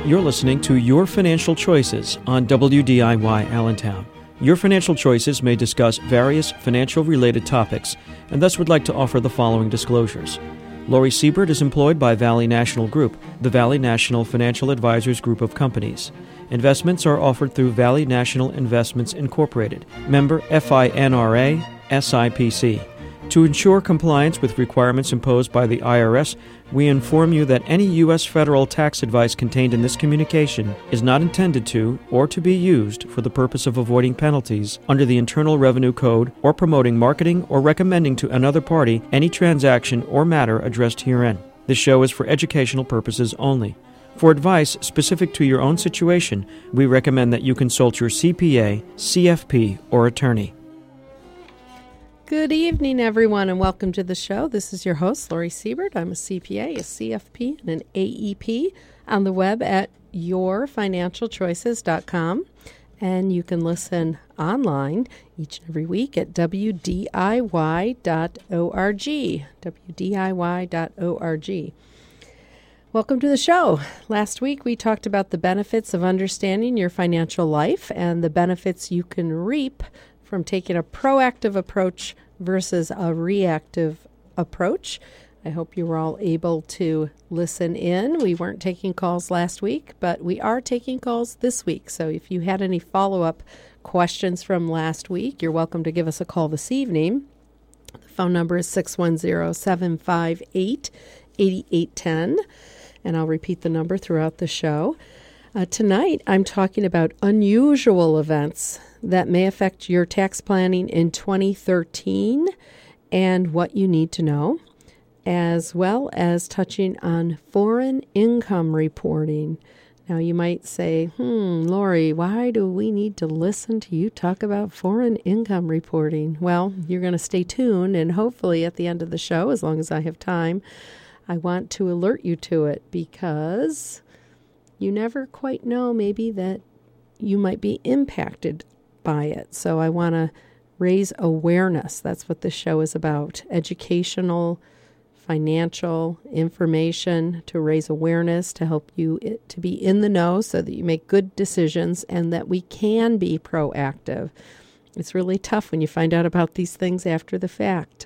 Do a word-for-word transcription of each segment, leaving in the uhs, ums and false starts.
You're listening to Your Financial Choices on W D I Y Allentown. Your Financial Choices may discuss various financial-related topics and thus would like to offer the following disclosures. Lori Siebert is employed by Valley National Group, the Valley National Financial Advisors Group of companies. Investments are offered through Valley National Investments Incorporated, member FINRA, S I P C. To ensure compliance with requirements imposed by the I R S, we inform you that any U S federal tax advice contained in this communication is not intended to or to be used for the purpose of avoiding penalties under the Internal Revenue Code or promoting, marketing, or recommending to another party any transaction or matter addressed herein. This show is for educational purposes only. For advice specific to your own situation, we recommend that you consult your C P A, C F P, or attorney. Good evening, everyone, and welcome to the show. This is your host, Lori Siebert. I'm a C P A, a C F P, and an A E P on the web at your financial choices dot com. And you can listen online each and every week at W D I Y dot org, W D I Y dot org. Welcome to the show. Last week, we talked about the benefits of understanding your financial life and the benefits you can reap from taking a proactive approach versus a reactive approach. I hope you were all able to listen in. We weren't taking calls last week, but we are taking calls this week. So if you had any follow-up questions from last week, you're welcome to give us a call this evening. The phone number is six one zero, seven five eight, eight eight one zero, and I'll repeat the number throughout the show. Uh, tonight, I'm talking about unusual events that may affect your tax planning in twenty thirteen and what you need to know, as well as touching on foreign income reporting. Now, you might say, hmm, Lori, why do we need to listen to you talk about foreign income reporting? Well, you're going to stay tuned, and hopefully at the end of the show, as long as I have time, I want to alert you to it because you never quite know maybe that you might be impacted by it. So I want to raise awareness. That's what this show is about. Educational, financial information to raise awareness, to help you it, to be in the know so that you make good decisions and that we can be proactive. It's really tough when you find out about these things after the fact.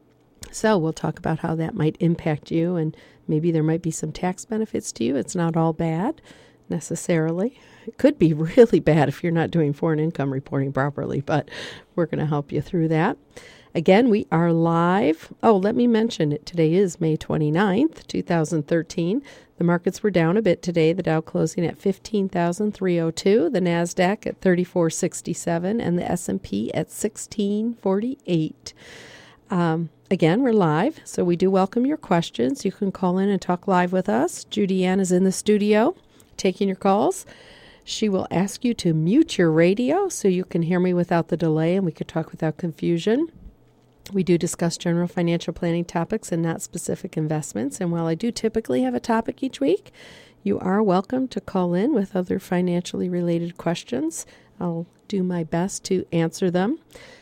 So we'll talk about how that might impact you, and maybe there might be some tax benefits to you. It's not all bad necessarily. It could be really bad if you're not doing foreign income reporting properly, but we're going to help you through that. Again, we are live. Oh, let me mention it. Today is May twenty-ninth, twenty thirteen. The markets were down a bit today. The Dow closing at fifteen thousand three hundred two, the NASDAQ at thirty-four sixty-seven, and the S and P at sixteen forty-eight. Um, again, we're live, so we do welcome your questions. You can call in and talk live with us. Judy Ann is in the studio taking your calls. She will ask you to mute your radio so you can hear me without the delay and we could talk without confusion. We do discuss general financial planning topics and not specific investments. And while I do typically have a topic each week, you are welcome to call in with other financially related questions. I'll do my best to answer them.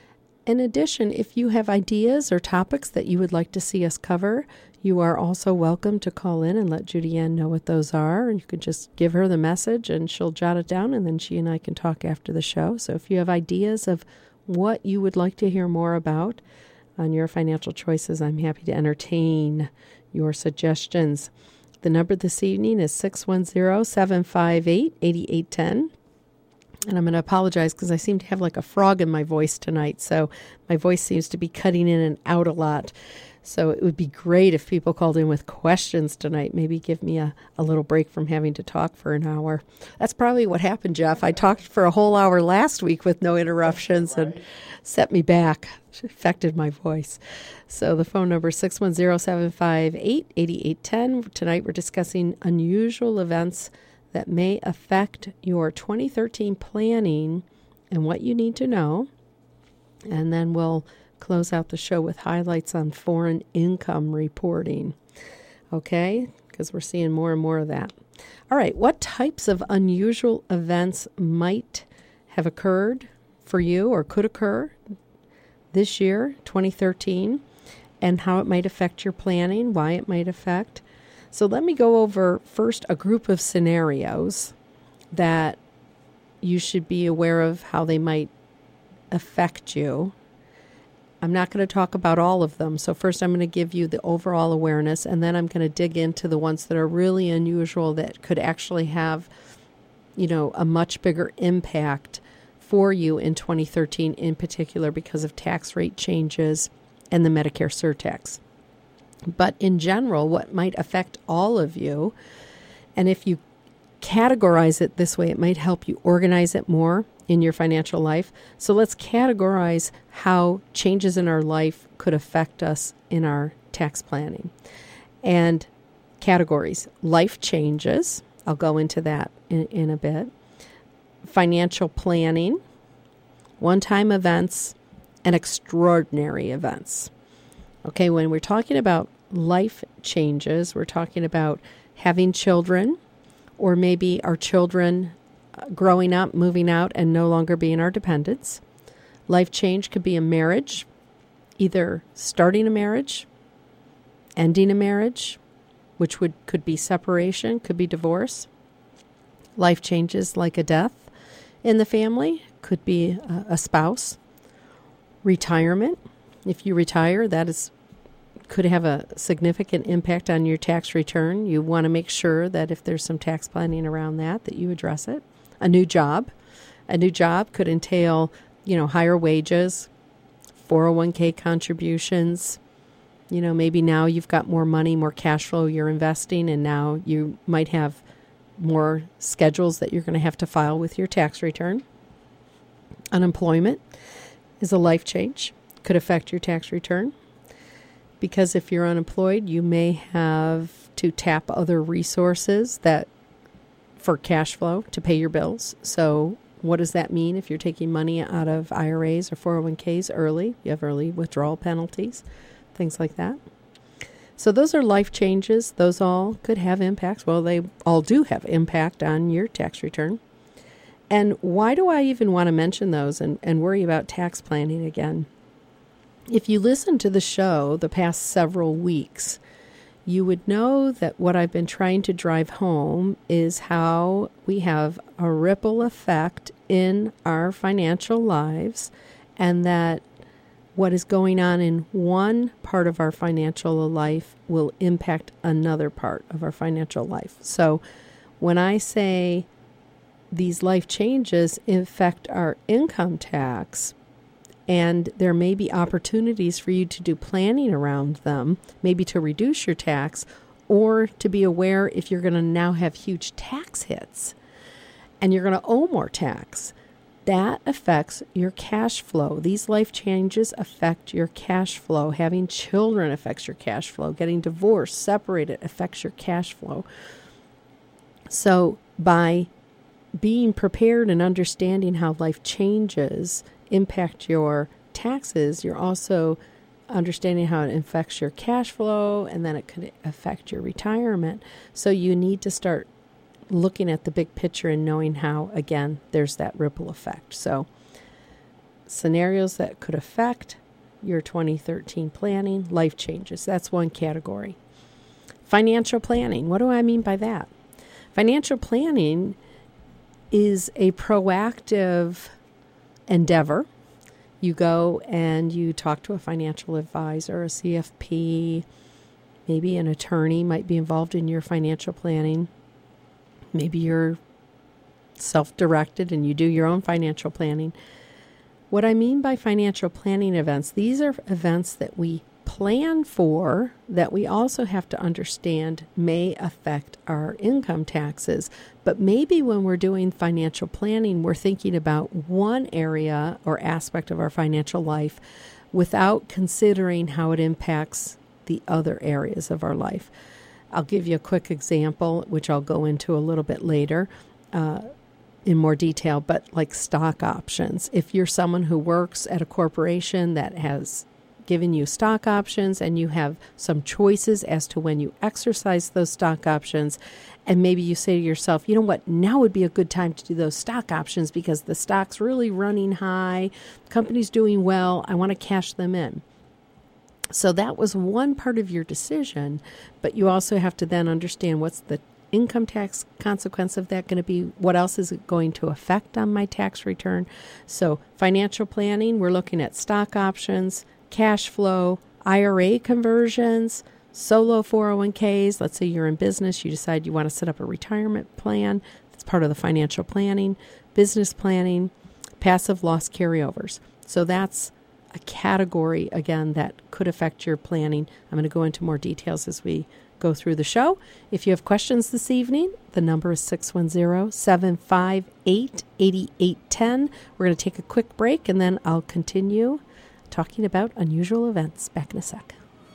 In addition, if you have ideas or topics that you would like to see us cover, you are also welcome to call in and let Judy Ann know what those are. And you can just give her the message and she'll jot it down, and then she and I can talk after the show. So if you have ideas of what you would like to hear more about on your financial choices, I'm happy to entertain your suggestions. The number this evening is six one zero, seven five eight, eight eight one zero. And I'm going to apologize because I seem to have like a frog in my voice tonight. So my voice seems to be cutting in and out a lot. So it would be great if people called in with questions tonight. Maybe give me a, a little break from having to talk for an hour. That's probably what happened, Jeff. I talked for a whole hour last week with no interruptions and set me back. It affected my voice. So the phone number is six one zero, seven five eight, eight eight one zero. Tonight we're discussing unusual events that may affect your twenty thirteen planning and what you need to know. And then we'll close out the show with highlights on foreign income reporting. Okay? Because we're seeing more and more of that. All right. What types of unusual events might have occurred for you or could occur this year, twenty thirteen, and how it might affect your planning, why it might affect? So let me go over first a group of scenarios that you should be aware of how they might affect you. I'm not going to talk about all of them. So first I'm going to give you the overall awareness, and then I'm going to dig into the ones that are really unusual that could actually have, you know, a much bigger impact for you in twenty thirteen, in particular because of tax rate changes and the Medicare surtax. But in general, what might affect all of you, and if you categorize it this way, it might help you organize it more in your financial life. So let's categorize how changes in our life could affect us in our tax planning. And categories: life changes, I'll go into that in, in a bit, financial planning, one-time events, and extraordinary events. Okay, when we're talking about life changes, we're talking about having children, or maybe our children growing up, moving out, and no longer being our dependents. Life change could be a marriage, either starting a marriage, ending a marriage, which would could be separation, could be divorce. Life changes like a death in the family, could be a, a spouse. Retirement, if you retire, that is could have a significant impact on your tax return. You want to make sure that if there's some tax planning around that, that you address it. A new job. A new job could entail, you know, higher wages, four oh one k contributions. You know, maybe now you've got more money, more cash flow you're investing, and now you might have more schedules that you're going to have to file with your tax return. Unemployment is a life change. Could affect your tax return. Because if you're unemployed, you may have to tap other resources that for cash flow to pay your bills. So what does that mean if you're taking money out of I R As or four oh one k's early? You have early withdrawal penalties, things like that. So those are life changes. Those all could have impacts. Well, they all do have impact on your tax return. And why do I even want to mention those and, and worry about tax planning again? If you listen to the show the past several weeks, you would know that what I've been trying to drive home is how we have a ripple effect in our financial lives, and that what is going on in one part of our financial life will impact another part of our financial life. So when I say these life changes affect our income tax, and there may be opportunities for you to do planning around them, maybe to reduce your tax, or to be aware if you're going to now have huge tax hits and you're going to owe more tax. That affects your cash flow. These life changes affect your cash flow. Having children affects your cash flow. Getting divorced, separated, affects your cash flow. So by being prepared and understanding how life changes impact your taxes, you're also understanding how it affects your cash flow, and then it could affect your retirement. So you need to start looking at the big picture and knowing how, again, there's that ripple effect. So scenarios that could affect your twenty thirteen planning, life changes. That's one category. Financial planning. What do I mean by that? Financial planning is a proactive endeavor. You go and you talk to a financial advisor, a C F P, maybe an attorney might be involved in your financial planning. Maybe you're self-directed and you do your own financial planning. What I mean by financial planning events, these are events that we plan for that we also have to understand may affect our income taxes. But maybe when we're doing financial planning, we're thinking about one area or aspect of our financial life without considering how it impacts the other areas of our life. I'll give you a quick example, which I'll go into a little bit later uh, in more detail, but like stock options. If you're someone who works at a corporation that has given you stock options and you have some choices as to when you exercise those stock options, and maybe you say to yourself, you know what, now would be a good time to do those stock options because the stock's really running high, the company's doing well, I want to cash them in. So that was one part of your decision, but you also have to then understand what's the income tax consequence of that going to be? What else is it going to affect on my tax return? So financial planning, we're looking at stock options, cash flow, I R A conversions, solo four oh one k's. Let's say you're in business, you decide you want to set up a retirement plan. That's part of the financial planning, business planning, passive loss carryovers. So that's a category, again, that could affect your planning. I'm going to go into more details as we go through the show. If you have questions this evening, the number is six one zero, seven five eight, eight eight one zero. We're going to take a quick break, and then I'll continue talking about unusual events. Back in a sec.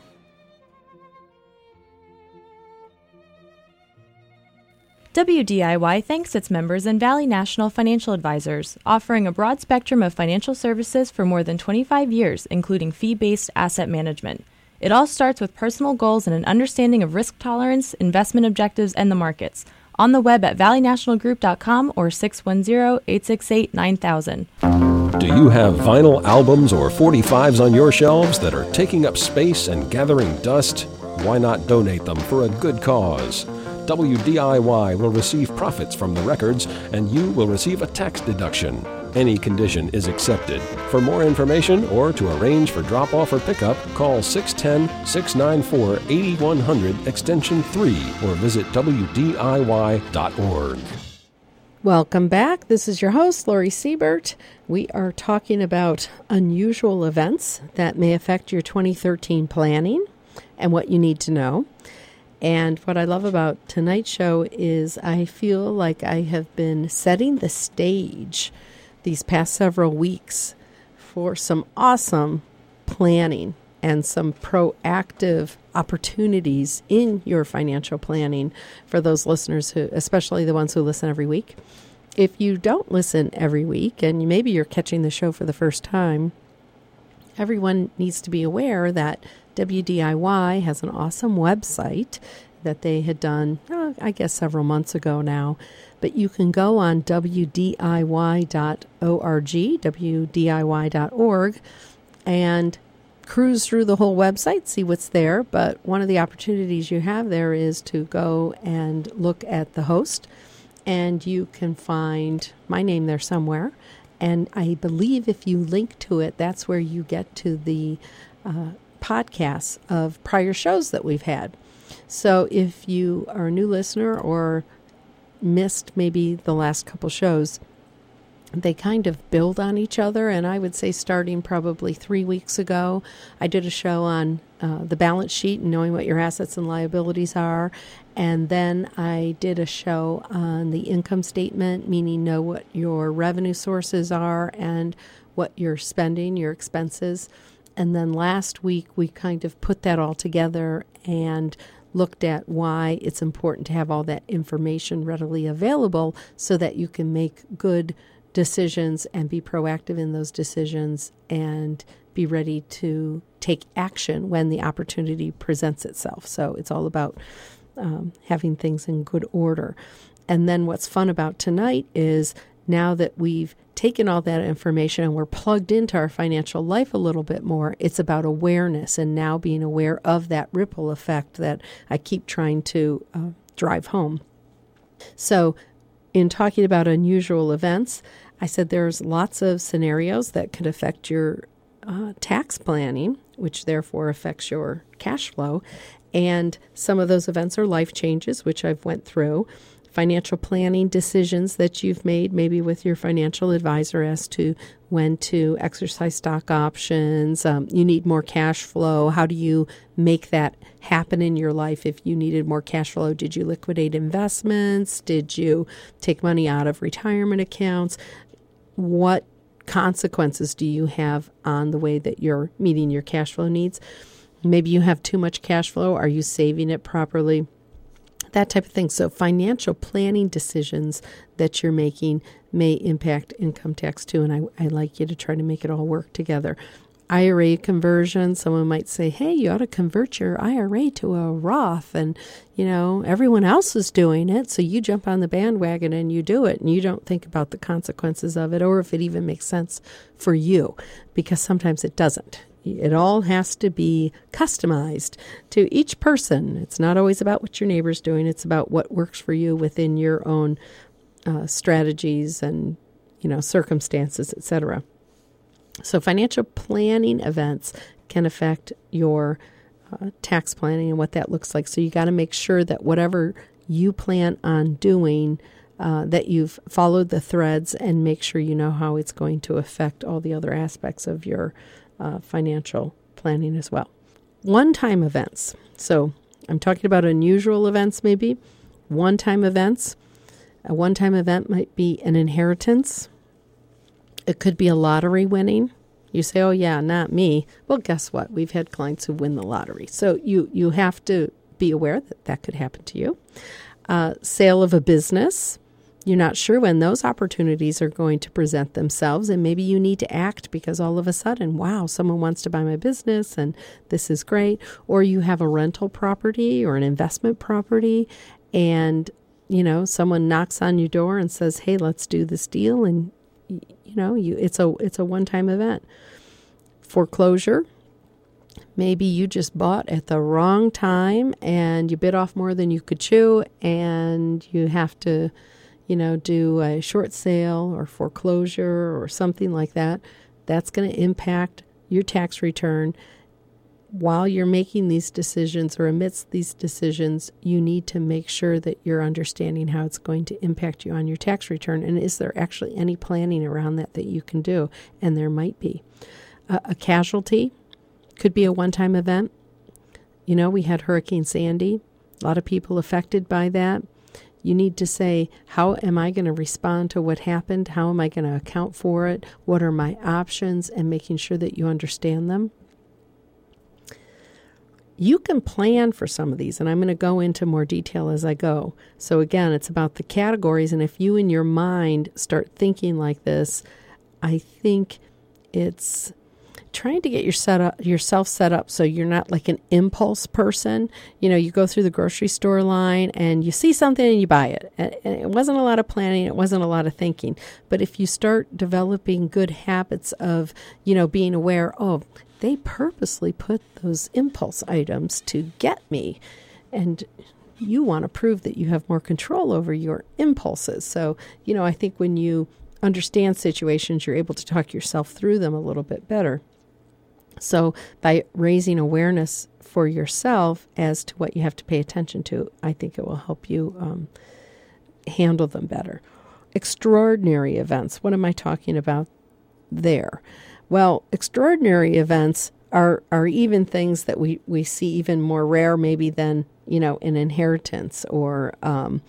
W D I Y thanks its members and Valley National Financial Advisors, offering a broad spectrum of financial services for more than twenty-five years, including fee-based asset management. It all starts with personal goals and an understanding of risk tolerance, investment objectives, and the markets. On the web at valley national group dot com or six one zero, eight six eight, nine thousand. Do you have vinyl albums or forty-fives on your shelves that are taking up space and gathering dust? Why not donate them for a good cause? W D I Y will receive profits from the records, and you will receive a tax deduction. Any condition is accepted. For more information or to arrange for drop-off or pickup, call six one zero, six nine four, eight one zero zero extension three or visit W D I Y dot org. Welcome back. This is your host, Lori Siebert. We are talking about unusual events that may affect your twenty thirteen planning and what you need to know. And what I love about tonight's show is I feel like I have been setting the stage these past several weeks for some awesome planning and some proactive opportunities in your financial planning for those listeners who, especially the ones who listen every week. If you don't listen every week, and maybe you're catching the show for the first time, everyone needs to be aware that W D I Y has an awesome website that they had done, oh, I guess, several months ago now. But you can go on W D I Y dot org, W D I Y dot org, and cruise through the whole website, see what's there. But one of the opportunities you have there is to go and look at the host, and you can find my name there somewhere. And I believe if you link to it, that's where you get to the uh, podcasts of prior shows that we've had. So if you are a new listener or missed maybe the last couple shows, they kind of build on each other. And I would say starting probably three weeks ago, I did a show on uh, the balance sheet and knowing what your assets and liabilities are. And then I did a show on the income statement, meaning know what your revenue sources are and what you're spending, your expenses. And then last week, we kind of put that all together and looked at why it's important to have all that information readily available so that you can make good decisions and be proactive in those decisions and be ready to take action when the opportunity presents itself. So it's all about um, having things in good order. And then what's fun about tonight is now that we've taken all that information and we're plugged into our financial life a little bit more, it's about awareness and now being aware of that ripple effect that I keep trying to uh, drive home. So in talking about unusual events, I said there's lots of scenarios that could affect your uh, tax planning, which therefore affects your cash flow. And some of those events are life changes, which I've went through. Financial planning decisions that you've made, maybe with your financial advisor as to when to exercise stock options. Um, you need more cash flow. How do you make that happen in your life if you needed more cash flow? Did you liquidate investments? Did you take money out of retirement accounts? What consequences do you have on the way that you're meeting your cash flow needs? Maybe you have too much cash flow. Are you saving it properly? That type of thing. So financial planning decisions that you're making may impact income tax too, and I, I like you to try to make it all work together. I R A conversion, someone might say, hey, you ought to convert your I R A to a Roth, and, you know, everyone else is doing it, so you jump on the bandwagon and you do it, and you don't think about the consequences of it or if it even makes sense for you, because sometimes it doesn't. it all has to be customized to each person. It's not always about what your neighbor's doing. It's about what works for you within your own uh, strategies and, you know, circumstances, et cetera. So financial planning events can affect your uh, tax planning and what that looks like. So you got to make sure that whatever you plan on doing, uh, that you've followed the threads and make sure you know how it's going to affect all the other aspects of your uh, financial planning as well. One-time events. So I'm talking about unusual events maybe. One-time events. A one-time event might be an inheritance. It could be a lottery winning. You say, oh, yeah, not me. Well, guess what? We've had clients who win the lottery. So you, you have to be aware that that could happen to you. Uh, sale of a business. You're not sure when those opportunities are going to present themselves, and maybe you need to act because all of a sudden, wow, someone wants to buy my business and this is great. Or you have a rental property or an investment property, and, you know, someone knocks on your door and says, hey, let's do this deal, and you know, you it's a it's a one-time event. Foreclosure. Maybe you just bought at the wrong time and you bit off more than you could chew, and you have to, you know, do a short sale or foreclosure or something like that. That's going to impact your tax return. While you're making these decisions or amidst these decisions, you need to make sure that you're understanding how it's going to impact you on your tax return. And is there actually any planning around that that you can do? And there might be. Uh, a casualty could be a one-time event. You know, we had Hurricane Sandy. A lot of people affected by that. You need to say, how am I going to respond to what happened? How am I going to account for it? What are my options? And making sure that you understand them. You can plan for some of these, and I'm going to go into more detail as I go. So again, it's about the categories, and if you in your mind start thinking like this, I think it's trying to get your set up, yourself set up so you're not like an impulse person. You know, you go through the grocery store line and you see something and you buy it. And it wasn't a lot of planning. It wasn't a lot of thinking. But if you start developing good habits of, you know, being aware, oh, they purposely put those impulse items to get me. And you want to prove that you have more control over your impulses. So, you know, I think when you understand situations, you're able to talk yourself through them a little bit better. So by raising awareness for yourself as to what you have to pay attention to, I think it will help you um, handle them better. Extraordinary events. What am I talking about there? Well, extraordinary events are are even things that we, we see even more rare maybe than, you know, an inheritance or, um,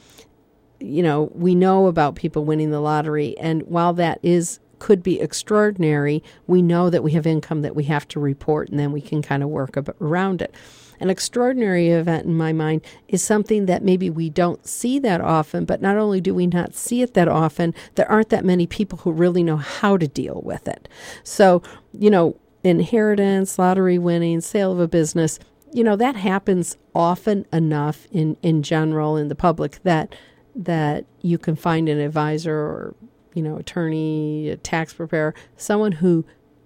you know, we know about people winning the lottery. And while that is could be extraordinary, we know that we have income that we have to report, and then we can kind of work ab- around it. An extraordinary event in my mind is something that maybe we don't see that often, but not only do we not see it that often, there aren't that many people who really know how to deal with it. So, you know, inheritance, lottery winning, sale of a business, you know, that happens often enough in, in general in the public that that you can find an advisor or, you know, attorney, a tax preparer, someone who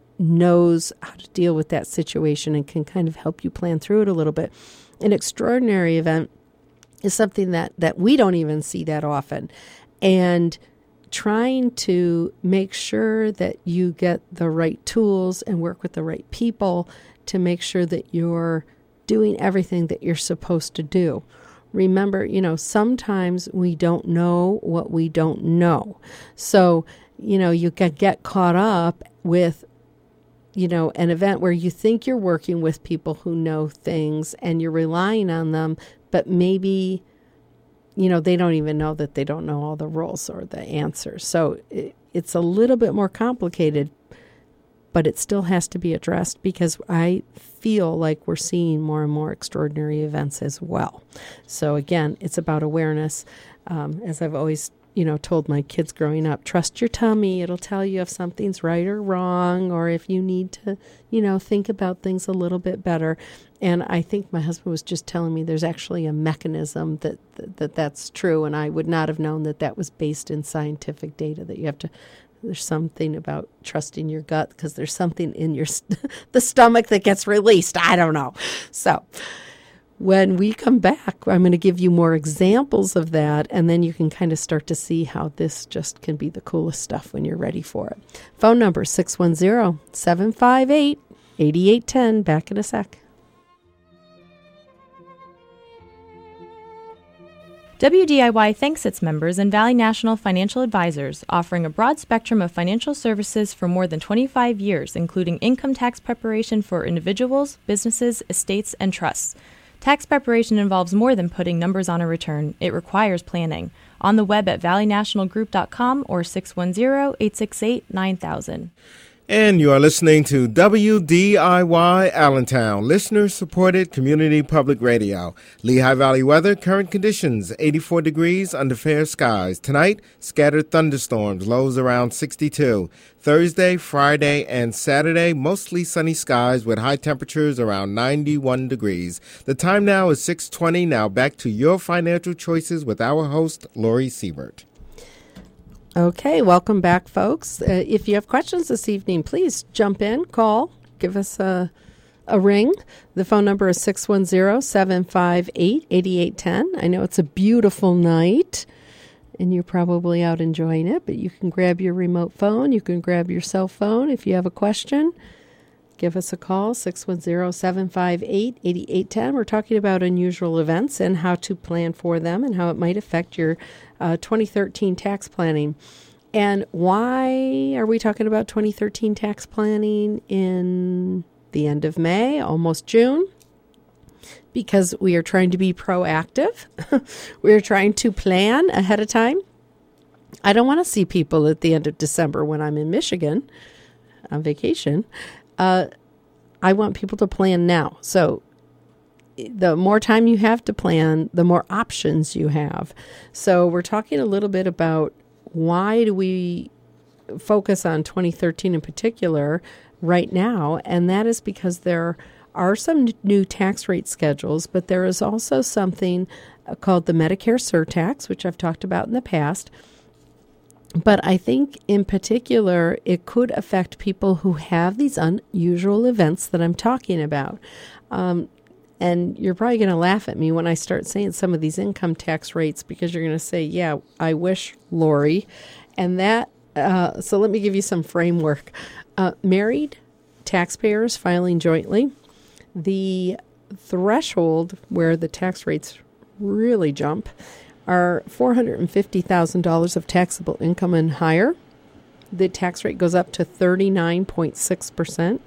knows how to deal with that situation and can kind of help you plan through it a little bit. An extraordinary event is something that, that we don't even see that often. And trying to make sure that you get the right tools and work with the right people to make sure that you're doing everything that you're supposed to do. Remember, you know, sometimes we don't know what we don't know. So, you know, you can get caught up with, you know, an event where you think you're working with people who know things and you're relying on them, but maybe, you know, they don't even know that they don't know all the rules or the answers. So it, it's a little bit more complicated, but it still has to be addressed because I feel like we're seeing more and more extraordinary events as well. So again, it's about awareness. Um, as I've always you know, told my kids growing up, trust your tummy. It'll tell you if something's right or wrong, or if you need to, you know, think about things a little bit better. And I think my husband was just telling me there's actually a mechanism that, that, that that's true. And I would not have known that that was based in scientific data, that you have to There's something about trusting your gut because there's something in your st- the stomach that gets released. I don't know. So when we come back, I'm going to give you more examples of that, and then you can kind of start to see how this just can be the coolest stuff when you're ready for it. Phone number six one zero, seven five eight, eight eight one zero. Back in a sec. W D I Y thanks its members and Valley National Financial Advisors, offering a broad spectrum of financial services for more than twenty-five years, including income tax preparation for individuals, businesses, estates, and trusts. Tax preparation involves more than putting numbers on a return. It requires planning. On the web at valley national group dot com or six one zero, eight six eight, nine thousand. And you are listening to W D I Y Allentown, listener-supported community public radio. Lehigh Valley weather, current conditions, eighty-four degrees under fair skies. Tonight, scattered thunderstorms, lows around sixty-two. Thursday, Friday, and Saturday, mostly sunny skies with high temperatures around ninety-one degrees. The time now is six twenty. Now back to your financial choices with our host, Lori Siebert. Okay, welcome back, folks. Uh, if you have questions this evening, please jump in, call, give us a, a ring. The phone number is six one zero, seven five eight, eight eight one zero. I know it's a beautiful night, and you're probably out enjoying it, but you can grab your remote phone. You can grab your cell phone. If you have a question, give us a call, six one zero, seven five eight, eight eight one zero. We're talking about unusual events and how to plan for them and how it might affect your uh, twenty thirteen tax planning. And why are we talking about twenty thirteen tax planning in the end of May, almost June? Because we are trying to be proactive. We are trying to plan ahead of time. I don't want to see people at the end of December when I'm in Michigan on vacation. Uh, I want people to plan now. So the more time you have to plan, the more options you have. So we're talking a little bit about why do we focus on twenty thirteen in particular right now, and that is because there are some new tax rate schedules, but there is also something called the Medicare surtax, which I've talked about in the past. But I think in particular, it could affect people who have these unusual events that I'm talking about. Um, and you're probably going to laugh at me when I start saying some of these income tax rates because you're going to say, yeah, I wish, Lori. And that, uh, so let me give you some framework. Uh, married taxpayers filing jointly, the threshold where the tax rates really jump are four hundred fifty thousand dollars of taxable income and higher. The tax rate goes up to thirty-nine point six percent.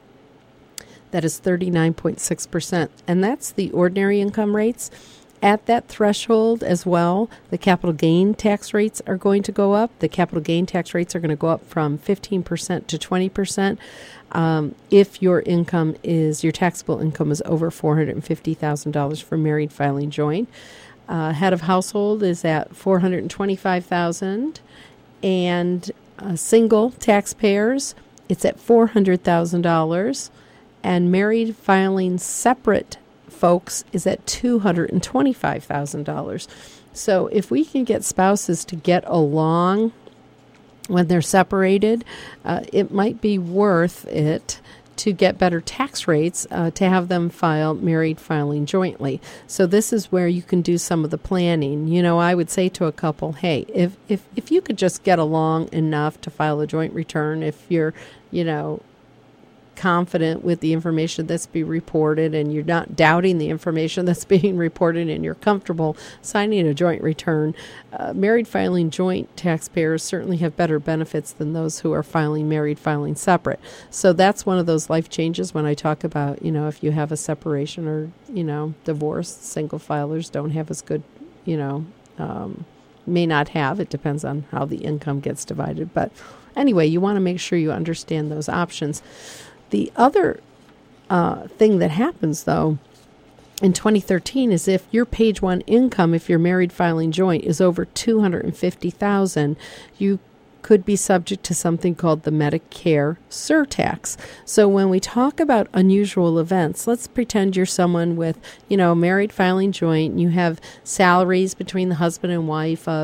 That is thirty-nine point six percent. And that's the ordinary income rates. At that threshold as well, the capital gain tax rates are going to go up. The capital gain tax rates are going to go up from fifteen percent to twenty percent. Um, if your income is, your taxable income is over four hundred fifty thousand dollars for married filing joint. Uh, head of household is at four hundred twenty-five thousand dollars, and uh, single taxpayers, it's at four hundred thousand dollars, and married filing separate folks is at two hundred twenty-five thousand dollars. So if we can get spouses to get along when they're separated, uh, it might be worth it to get better tax rates uh, to have them file married filing jointly. So this is where you can do some of the planning. You know, I would say to a couple, hey, if, if, if you could just get along enough to file a joint return, if you're, you know, confident with the information that's being reported and you're not doubting the information that's being reported and you're comfortable signing a joint return, uh, married filing joint taxpayers certainly have better benefits than those who are filing married filing separate. So that's one of those life changes when I talk about, you know, if you have a separation or, you know, divorce, single filers don't have as good, you know, um, may not have. It depends on how the income gets divided. But anyway, you want to make sure you understand those options. The other uh, thing that happens, though, in twenty thirteen is if your page one income, if you're married filing joint, is over two hundred fifty thousand dollars, you could be subject to something called the Medicare surtax. So when we talk about unusual events, let's pretend you're someone with, you know, married filing joint, and you have salaries between the husband and wife of,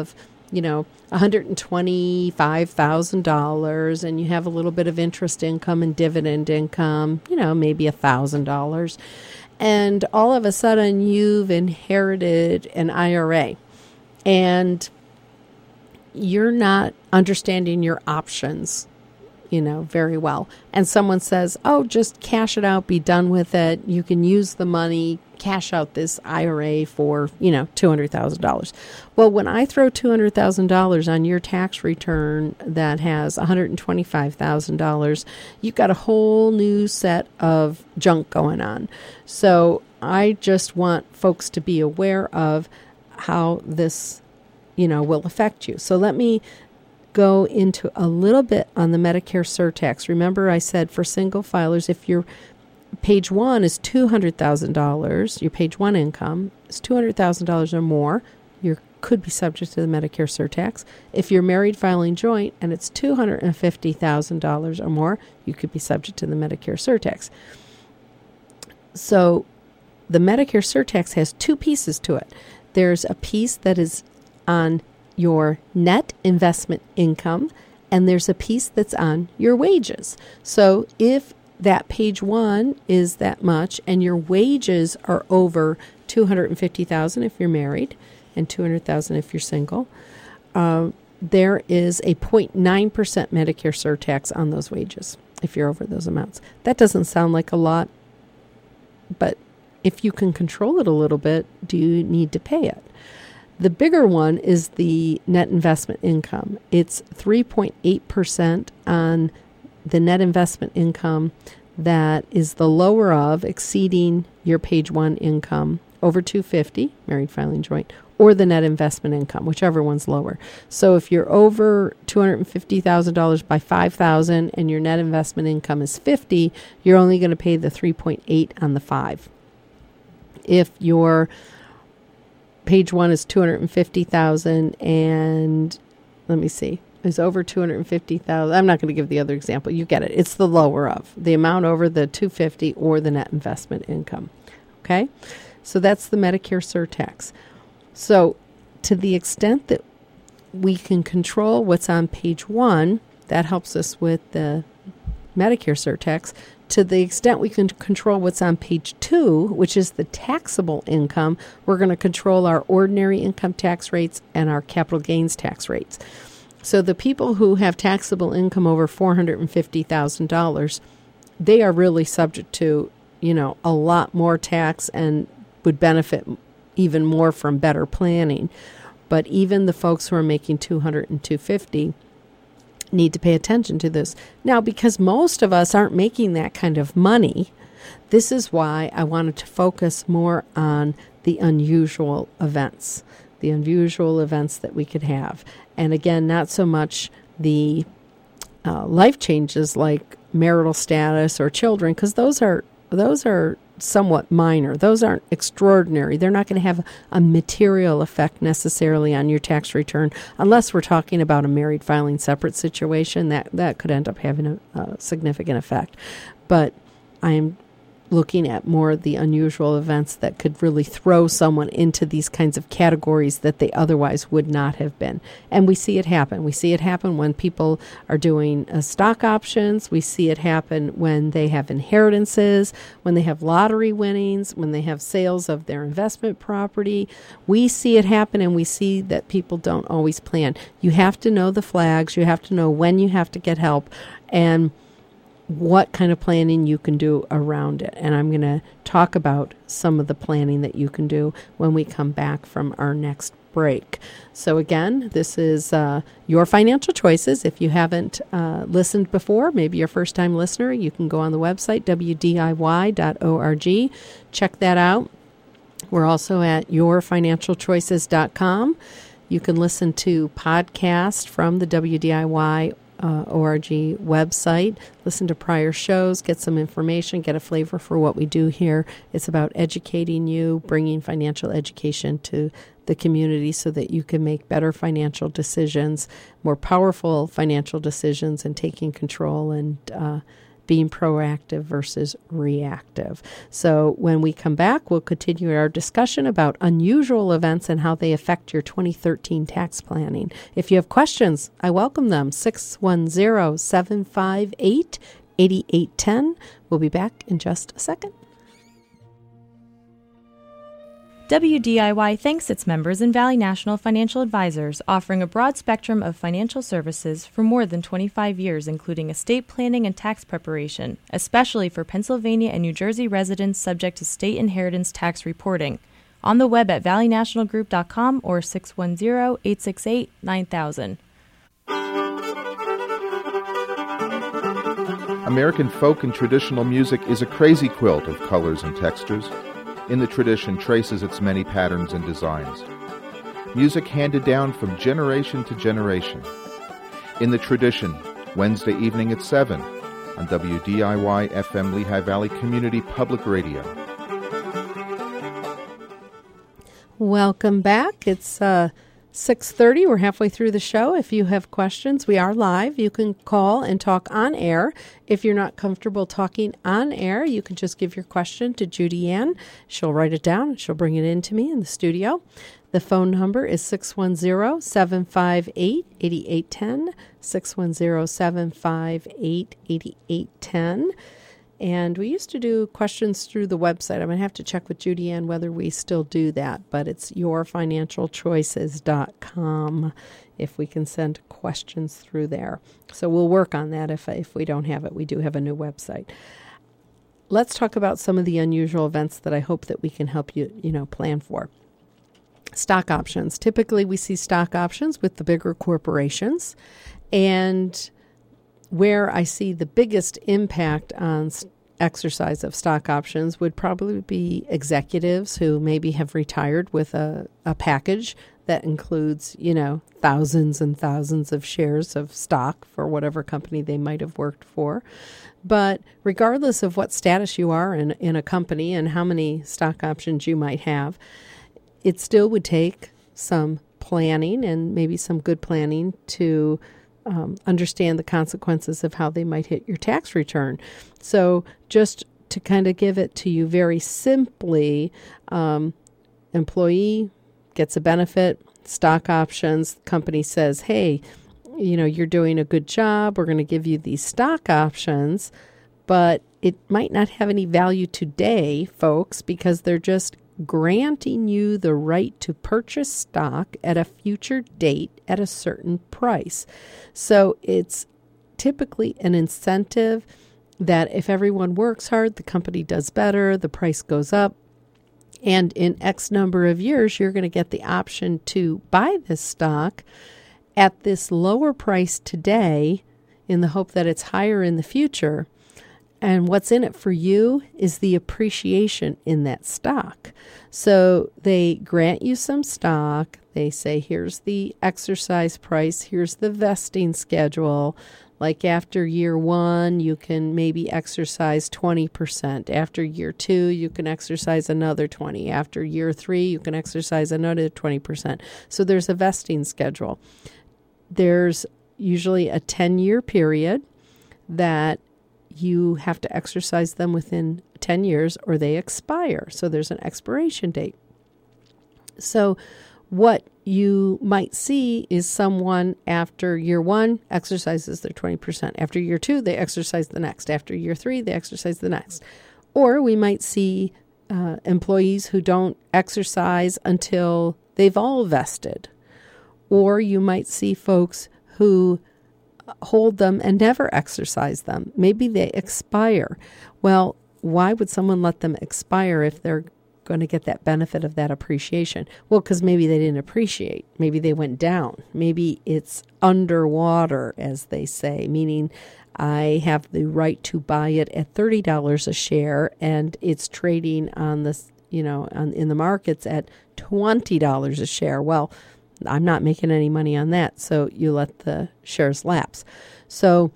you know, one hundred twenty-five thousand dollars and you have a little bit of interest income and dividend income, you know, maybe one thousand dollars. And all of a sudden you've inherited an I R A and you're not understanding your options, you know, very well. And someone says, oh, just cash it out, be done with it. You can use the money, cash out this I R A for, you know, two hundred thousand dollars. Well, when I throw two hundred thousand dollars on your tax return that has one hundred twenty-five thousand dollars, you've got a whole new set of junk going on. So I just want folks to be aware of how this, you know, will affect you. So let me go into a little bit on the Medicare surtax. Remember I said for single filers, if your page one is two hundred thousand dollars, your page one income is two hundred thousand dollars or more, you could be subject to the Medicare surtax. If you're married filing joint and it's two hundred fifty thousand dollars or more, you could be subject to the Medicare surtax. So the Medicare surtax has two pieces to it. There's a piece that is on your net investment income, and there's a piece that's on your wages. So if that page one is that much and your wages are over two hundred fifty thousand dollars if you're married and two hundred thousand dollars if you're single, uh, there is a zero point nine percent Medicare surtax on those wages if you're over those amounts. That doesn't sound like a lot, but if you can control it a little bit, do you need to pay it? The bigger one is the net investment income. It's three point eight percent on the net investment income that is the lower of exceeding your page one income over two hundred fifty thousand dollars, married filing joint, or the net investment income, whichever one's lower. So if you're over two hundred fifty thousand dollars by five thousand dollars and your net investment income is fifty, you're only going to pay the three point eight on the five. If your page one is two hundred fifty thousand dollars and let me see, is over two hundred fifty thousand dollars. I'm not going to give the other example. You get it. It's the lower of the amount over the two hundred fifty thousand dollars or the net investment income. Okay? So that's the Medicare surtax. So to the extent that we can control what's on page one, that helps us with the Medicare surtax. To the extent we can control what's on page two, which is the taxable income, we're going to control our ordinary income tax rates and our capital gains tax rates. So the people who have taxable income over four hundred fifty thousand dollars, they are really subject to, you know, a lot more tax and would benefit even more from better planning. But even the folks who are making two hundred and two hundred fifty thousand dollars need to pay attention to this. Now, because most of us aren't making that kind of money, this is why I wanted to focus more on the unusual events, the unusual events that we could have. And again, not so much the uh, life changes like marital status or children, because those are those are somewhat minor. Those aren't extraordinary. They're not going to have a material effect necessarily on your tax return, unless we're talking about a married filing separate situation. That that could end up having a, a significant effect. But I'm looking at more of the unusual events that could really throw someone into these kinds of categories that they otherwise would not have been. And we see it happen. We see it happen when people are doing uh, stock options. We see it happen when they have inheritances, when they have lottery winnings, when they have sales of their investment property. We see it happen, and we see that people don't always plan. You have to know the flags. You have to know when you have to get help, and what kind of planning you can do around it. And I'm going to talk about some of the planning that you can do when we come back from our next break. So again, this is uh, Your Financial Choices. If you haven't uh, listened before, maybe you're a first-time listener, you can go on the website, W D I Y dot org. Check that out. We're also at your financial choices dot com. You can listen to podcasts from the W D I Y Uh, O R G website, listen to prior shows, get some information, get a flavor for what we do here. It's about educating you, bringing financial education to the community so that you can make better financial decisions, more powerful financial decisions, and taking control and uh, being proactive versus reactive. So when we come back, we'll continue our discussion about unusual events and how they affect your twenty thirteen tax planning. If you have questions, I welcome them. six one zero, seven five eight, eight eight one zero. We'll be back in just a second. W D I Y thanks its members and Valley National Financial Advisors, offering a broad spectrum of financial services for more than twenty-five years, including estate planning and tax preparation, especially for Pennsylvania and New Jersey residents subject to state inheritance tax reporting. On the web at valley national group dot com or six one zero, eight six eight, nine thousand. American folk and traditional music is a crazy quilt of colors and textures. In the tradition traces its many patterns and designs. Music handed down from generation to generation. In the tradition, Wednesday evening at seven on W D I Y F M Lehigh Valley Community Public Radio. Welcome back. It's uh, six thirty. We're halfway through the show. If you have questions, we are live. You can call and talk on air. If you're not comfortable talking on air, you can just give your question to Judy Ann. She'll write it down and she'll bring it in to me in the studio. The phone number is six one zero, seven five eight, eight eight one zero, six one zero, seven five eight, eight eight one zero. And we used to do questions through the website. I'm going to have to check with Judy Ann whether we still do that, but it's your financial choices dot com if we can send questions through there. So we'll work on that if, if we don't have it. We do have a new website. Let's talk about some of the unusual events that I hope that we can help you, you know, plan for. Stock options. Typically, we see stock options with the bigger corporations, and where I see the biggest impact on exercise of stock options would probably be executives who maybe have retired with a, a package that includes, you know, thousands and thousands of shares of stock for whatever company they might have worked for. But regardless of what status you are in, in a company and how many stock options you might have, it still would take some planning and maybe some good planning to Um, understand the consequences of how they might hit your tax return. So just to kind of give it to you very simply, um, employee gets a benefit, stock options, the company says, hey, you know, you're doing a good job, we're going to give you these stock options, but it might not have any value today, folks, because they're just granting you the right to purchase stock at a future date at a certain price. So it's typically an incentive that if everyone works hard, the company does better, the price goes up, and in X number of years, you're going to get the option to buy this stock at this lower price today in the hope that it's higher in the future. And what's in it for you is the appreciation in that stock. So they grant you some stock. They say, here's the exercise price. Here's the vesting schedule. Like after year one, you can maybe exercise twenty percent. After year two, you can exercise another twenty. After year three, you can exercise another twenty percent. So there's a vesting schedule. There's usually a ten-year period that you have to exercise them within ten years or they expire. So there's an expiration date. So what you might see is someone after year one exercises their twenty percent. After year two, they exercise the next. After year three, they exercise the next. Or we might see uh, employees who don't exercise until they've all vested. Or you might see folks who hold them and never exercise them. Maybe they expire. Well, why would someone let them expire if they're going to get that benefit of that appreciation? Well, because maybe they didn't appreciate. Maybe they went down. Maybe it's underwater, as they say, meaning I have the right to buy it at thirty dollars a share and it's trading on this, you know, on, in the markets at twenty dollars a share. Well, I'm not making any money on that, so you let the shares lapse. So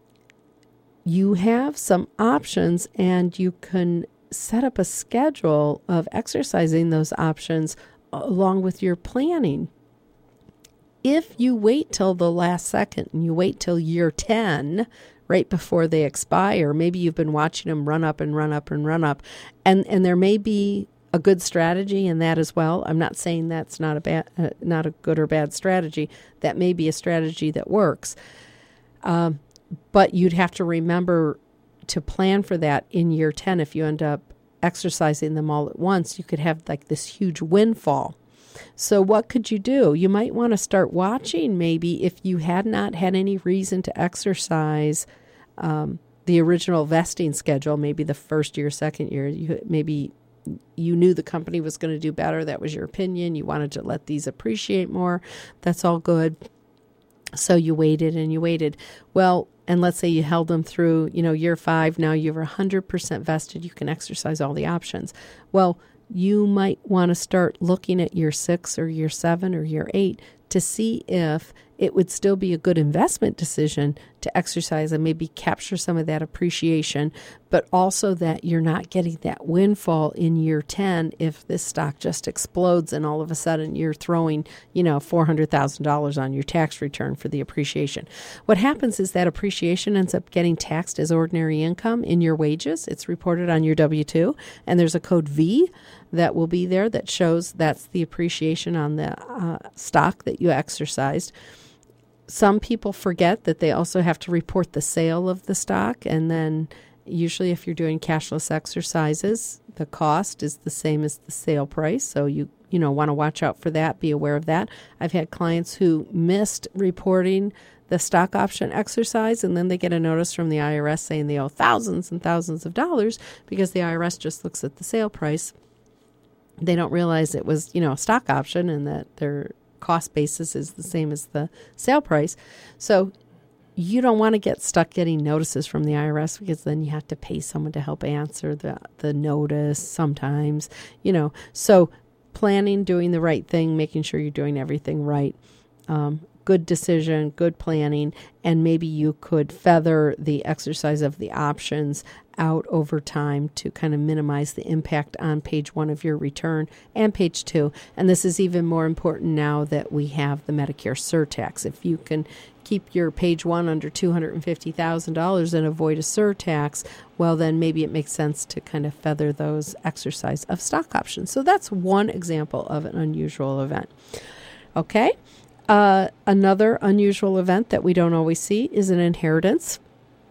you have some options and you can set up a schedule of exercising those options along with your planning. If you wait till the last second and you wait till year ten, right before they expire. Maybe you've been watching them run up and run up and run up. And, and there may be a good strategy in that as well. I'm not saying that's not a bad, uh, not a good or bad strategy. That may be a strategy that works. Um, but you'd have to remember to plan for that in year ten. If you end up exercising them all at once, you could have like this huge windfall. So what could you do? You might want to start watching maybe if you had not had any reason to exercise um, the original vesting schedule, maybe the first year, second year, you maybe you knew the company was going to do better. That was your opinion. You wanted to let these appreciate more. That's all good. So you waited and you waited. Well, and let's say you held them through, you know, year five. Now you're one hundred percent vested. You can exercise all the options. Well, you might want to start looking at year six or year seven or year eight to see if it would still be a good investment decision to exercise and maybe capture some of that appreciation, but also that you're not getting that windfall in year ten if this stock just explodes and all of a sudden you're throwing, you know, four hundred thousand dollars on your tax return for the appreciation. What happens is that appreciation ends up getting taxed as ordinary income in your wages. It's reported on your W two, and there's a code V that will be there that shows that's the appreciation on the uh, stock that you exercised. Some people forget that they also have to report the sale of the stock, and then usually if you're doing cashless exercises, the cost is the same as the sale price. So you you know want to watch out for that, be aware of that. I've had clients who missed reporting the stock option exercise, and then they get a notice from the I R S saying they owe thousands and thousands of dollars because the I R S just looks at the sale price. They don't realize it was, you know, a stock option and that their cost basis is the same as the sale price. So you don't want to get stuck getting notices from the I R S because then you have to pay someone to help answer the, the notice sometimes, you know. So planning, doing the right thing, making sure you're doing everything right. Um, good decision, good planning, and maybe you could feather the exercise of the options out over time to kind of minimize the impact on page one of your return and page two. And this is even more important now that we have the Medicare surtax. If you can keep your page one under two hundred fifty thousand dollars and avoid a surtax, well, then maybe it makes sense to kind of feather those exercise of stock options. So that's one example of an unusual event. Okay. Uh, another unusual event that we don't always see is an inheritance.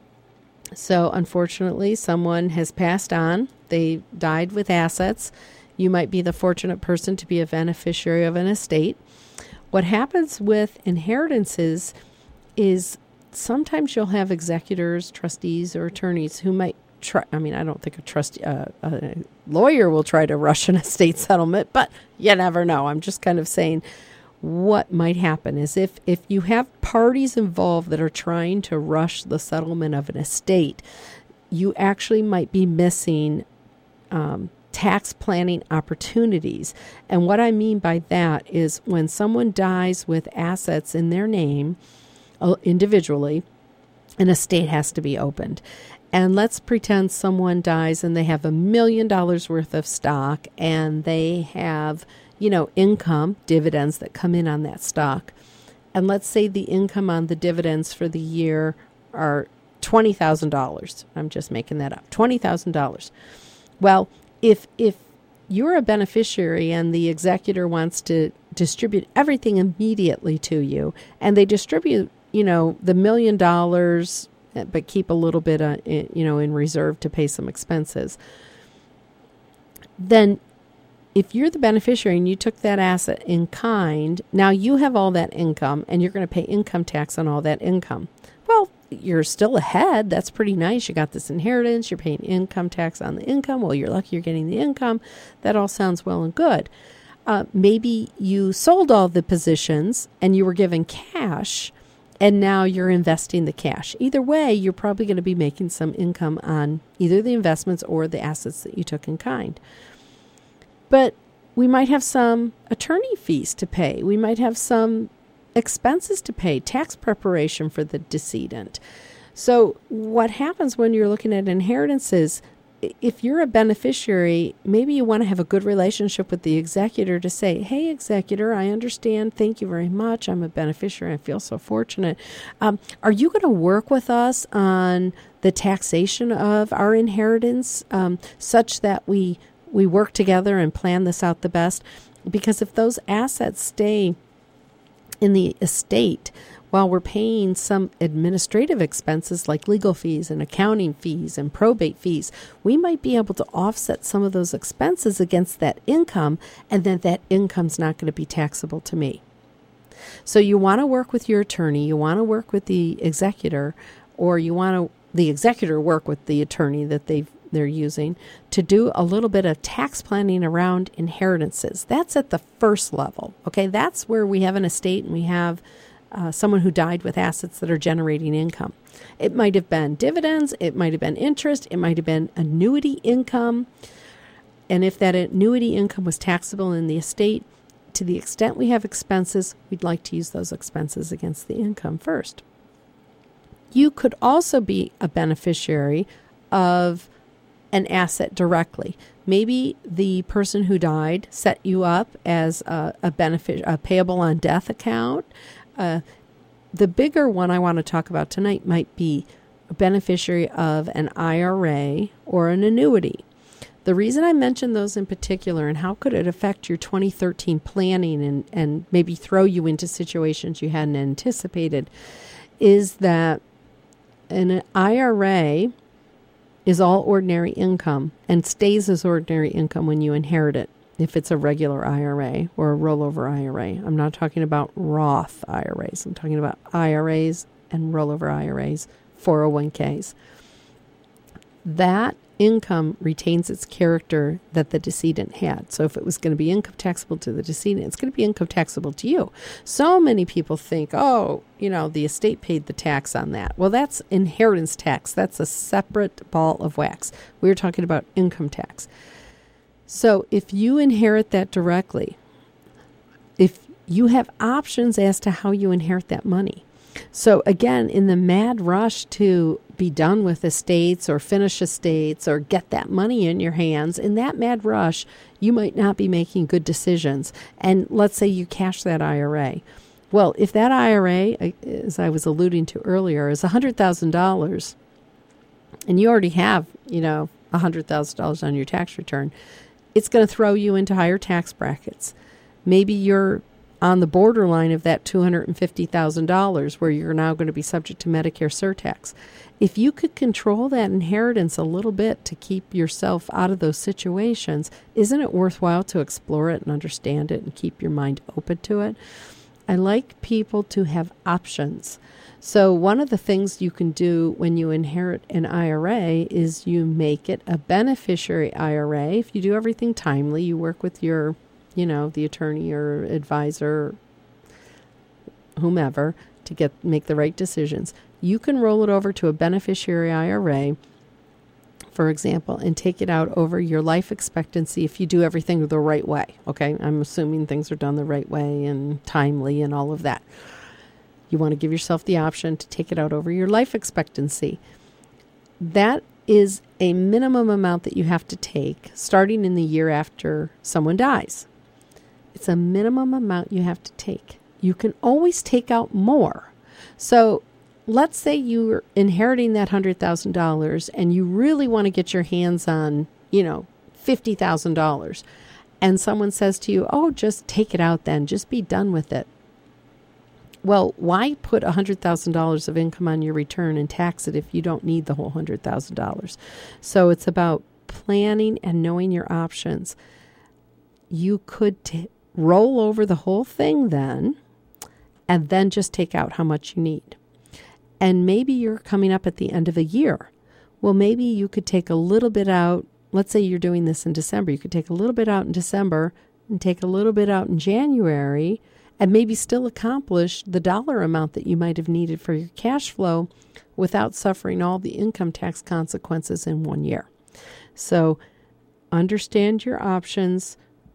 So unfortunately, someone has passed on. They died with assets. You might be the fortunate person to be a beneficiary of an estate. What happens with inheritances is sometimes you'll have executors, trustees, or attorneys who might try. I mean, I don't think a trustee, uh, a lawyer will try to rush an estate settlement, but you never know. I'm just kind of saying what might happen is if, if you have parties involved that are trying to rush the settlement of an estate, you actually might be missing um, tax planning opportunities. And what I mean by that is when someone dies with assets in their name uh, individually, an estate has to be opened. And let's pretend someone dies and they have a million dollars worth of stock and they have, you know, income, dividends that come in on that stock. And let's say the income on the dividends for the year are twenty thousand dollars. I'm just making that up, twenty thousand dollars. Well, if if you're a beneficiary and the executor wants to distribute everything immediately to you, and they distribute, you know, the million dollars, but keep a little bit, uh, in, you know, in reserve to pay some expenses, then if you're the beneficiary and you took that asset in kind, now you have all that income and you're going to pay income tax on all that income. Well, you're still ahead. That's pretty nice. You got this inheritance. You're paying income tax on the income. Well, you're lucky you're getting the income. That all sounds well and good. Uh, maybe you sold all the positions and you were given cash and now you're investing the cash. Either way, you're probably going to be making some income on either the investments or the assets that you took in kind. But we might have some attorney fees to pay. We might have some expenses to pay, tax preparation for the decedent. So what happens when you're looking at inheritances, if you're a beneficiary, maybe you want to have a good relationship with the executor to say, hey, executor, I understand. Thank you very much. I'm a beneficiary. I feel so fortunate. Um, are you going to work with us on the taxation of our inheritance um, such that we we work together and plan this out the best? Because if those assets stay in the estate while we're paying some administrative expenses like legal fees and accounting fees and probate fees, we might be able to offset some of those expenses against that income, and then that income's not going to be taxable to me. So you want to work with your attorney, you want to work with the executor, or you want to the executor work with the attorney that they've they're using to do a little bit of tax planning around inheritances. That's at the first level. Okay, that's where we have an estate and we have uh, someone who died with assets that are generating income. It might have been dividends, it might have been interest, it might have been annuity income. And if that annuity income was taxable in the estate, to the extent we have expenses, we'd like to use those expenses against the income first. You could also be a beneficiary of an asset directly. Maybe the person who died set you up as a, a benefit, a payable on death account. Uh, the bigger one I want to talk about tonight might be a beneficiary of an I R A or an annuity. The reason I mentioned those in particular and how could it affect your twenty thirteen planning and, and maybe throw you into situations you hadn't anticipated is that an I R A is all ordinary income and stays as ordinary income when you inherit it, if it's a regular I R A or a rollover I R A. I'm not talking about Roth I R As. I'm talking about I R As and rollover I R As, four oh one k's. That income retains its character that the decedent had. So if it was going to be income taxable to the decedent, it's going to be income taxable to you. So many people think, oh, you know, the estate paid the tax on that. Well, that's inheritance tax. That's a separate ball of wax. We're talking about income tax. So if you inherit that directly, if you have options as to how you inherit that money. So again, in the mad rush to be done with estates or finish estates or get that money in your hands, in that mad rush, you might not be making good decisions. And let's say you cash that I R A. Well, if that I R A, as I was alluding to earlier, is one hundred thousand dollars, and you already have, you know, one hundred thousand dollars on your tax return, it's going to throw you into higher tax brackets. Maybe you're on the borderline of that two hundred fifty thousand dollars where you're now going to be subject to Medicare surtax. If you could control that inheritance a little bit to keep yourself out of those situations, isn't it worthwhile to explore it and understand it and keep your mind open to it? I like people to have options. So one of the things you can do when you inherit an I R A is you make it a beneficiary I R A. If you do everything timely, you work with your you know, the attorney or advisor, whomever, to get make the right decisions. You can roll it over to a beneficiary I R A, for example, and take it out over your life expectancy if you do everything the right way. Okay, I'm assuming things are done the right way and timely and all of that. You want to give yourself the option to take it out over your life expectancy. That is a minimum amount that you have to take starting in the year after someone dies. It's a minimum amount you have to take. You can always take out more. So let's say you're inheriting that one hundred thousand dollars and you really want to get your hands on, you know, fifty thousand dollars. And someone says to you, oh, just take it out then. Just be done with it. Well, why put one hundred thousand dollars of income on your return and tax it if you don't need the whole one hundred thousand dollars? So it's about planning and knowing your options. You could t- roll over the whole thing then, and then just take out how much you need. And maybe you're coming up at the end of a year. Well, maybe you could take a little bit out. Let's say you're doing this in December. You could take a little bit out in December and take a little bit out in January and maybe still accomplish the dollar amount that you might have needed for your cash flow without suffering all the income tax consequences in one year. So understand your options.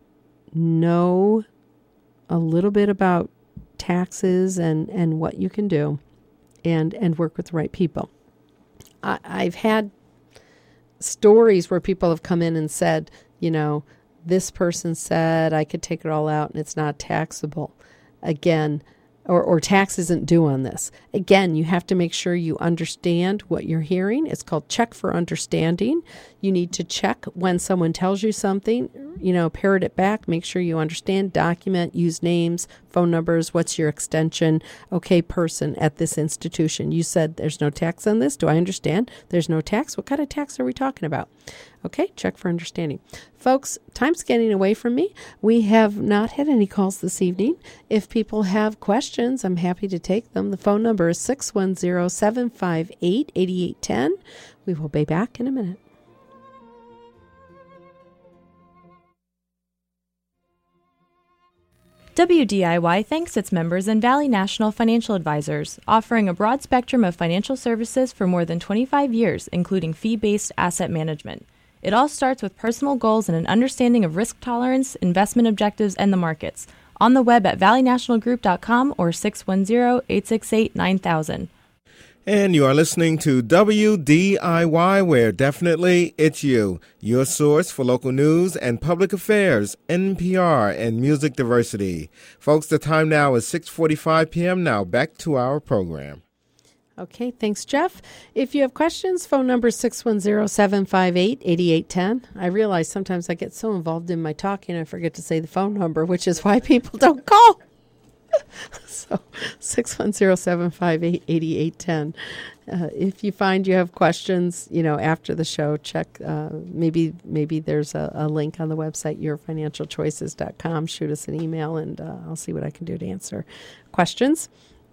Know a little bit about taxes and, and what you can do, and, and work with the right people. I, I've had stories where people have come in and said, you know, this person said I could take it all out and it's not taxable. Again, or, or tax isn't due on this. Again, you have to make sure you understand what you're hearing. It's called check for understanding. You need to check when someone tells you something, you know, parrot it back, make sure you understand, document, use names, phone numbers, what's your extension, okay, person at this institution. You said there's no tax on this. Do I understand? There's no tax? What kind of tax are we talking about? Okay, check for understanding. Folks, time's getting away from me. We have not had any calls this evening. If people have questions, I'm happy to take them. The phone number is six one zero, seven five eight, eight eight one zero. We will be back in a minute. W D I Y thanks its members and Valley National Financial Advisors, offering a broad spectrum of financial services for more than twenty-five years, including fee-based asset management. It all starts with personal goals and an understanding of risk tolerance, investment objectives, and the markets. On the web at valley national group dot com or six one zero, eight six eight, nine thousand. And you are listening to W D I Y, where definitely it's you, your source for local news and public affairs, N P R, and music diversity. Folks, the time now is six forty-five p.m. Now back to our program. Okay, thanks, Jeff. If you have questions, phone number six one zero, seven five eight, eight eight one zero. I realize sometimes I get so involved in my talking I forget to say the phone number, which is why people don't call. So six one zero, seven five eight, eight eight one zero. Uh, if you find you have questions, you know, after the show, check. Uh, maybe maybe there's a, a link on the website, your financial choices dot com. Shoot us an email, and uh, I'll see what I can do to answer questions.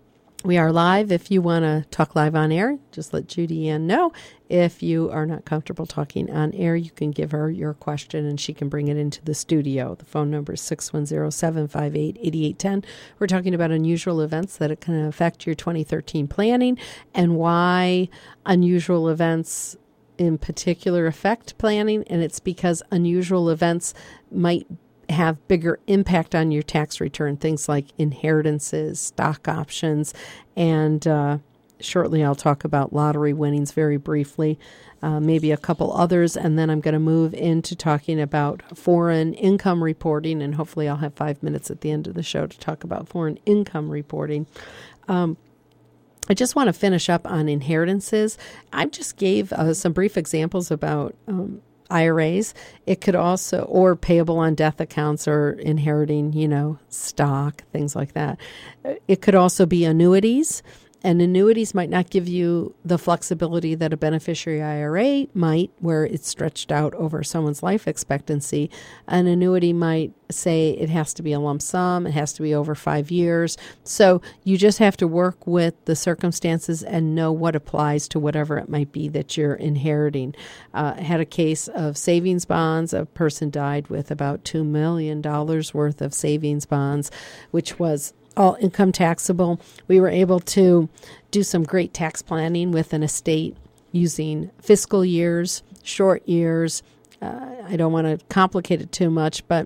We are live. If you want to talk live on air, just let Judy Ann know. If you are not comfortable talking on air, you can give her your question and she can bring it into the studio. The phone number is six one zero, seven five eight, eight eight one zero. We're talking about unusual events that can affect your twenty thirteen planning and why unusual events in particular affect planning. And it's because unusual events might have bigger impact on your tax return, things like inheritances, stock options, and uh, shortly I'll talk about lottery winnings very briefly, uh, maybe a couple others, and then I'm going to move into talking about foreign income reporting, and hopefully I'll have five minutes at the end of the show to talk about foreign income reporting. Um, I just want to finish up on inheritances. I just gave uh, some brief examples about um, I R As. It could also, or payable on death accounts or inheriting, you know, stock, things like that. It could also be annuities, and annuities might not give you the flexibility that a beneficiary I R A might, where it's stretched out over someone's life expectancy. An annuity might say it has to be a lump sum, it has to be over five years. So you just have to work with the circumstances and know what applies to whatever it might be that you're inheriting. Uh, I had a case of savings bonds. A person died with about two million dollars worth of savings bonds, which was all income taxable. We were able to do some great tax planning with an estate using fiscal years, short years. Uh, I don't want to complicate it too much, but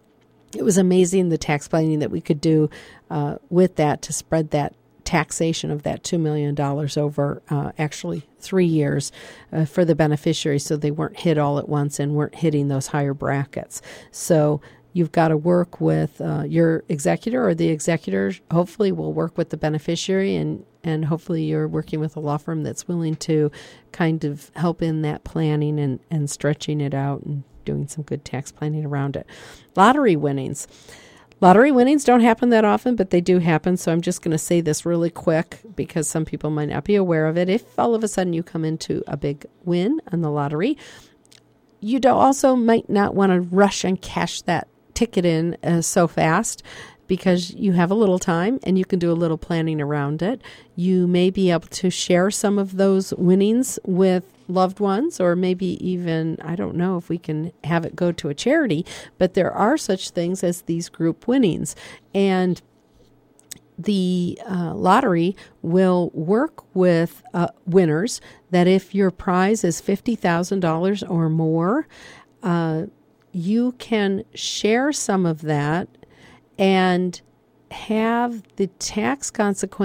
it was amazing the tax planning that we could do uh, with that to spread that taxation of that two million dollars over uh, actually three years uh, for the beneficiary, so they weren't hit all at once and weren't hitting those higher brackets. So you've got to work with uh, your executor, or the executor hopefully will work with the beneficiary, and, and hopefully you're working with a law firm that's willing to kind of help in that planning and, and stretching it out and doing some good tax planning around it. Lottery winnings. Lottery winnings don't happen that often, but they do happen. So I'm just going to say this really quick because some people might not be aware of it. If all of a sudden you come into a big win on the lottery, you also might not want to rush and cash that ticket in uh, so fast, because you have a little time and you can do a little planning around it. You may be able to share some of those winnings with loved ones, or maybe even, I don't know if we can have it go to a charity, but there are such things as these group winnings. And the uh, lottery will work with uh, winners that if your prize is fifty thousand dollars or more, uh, you can share some of that and have the tax consequence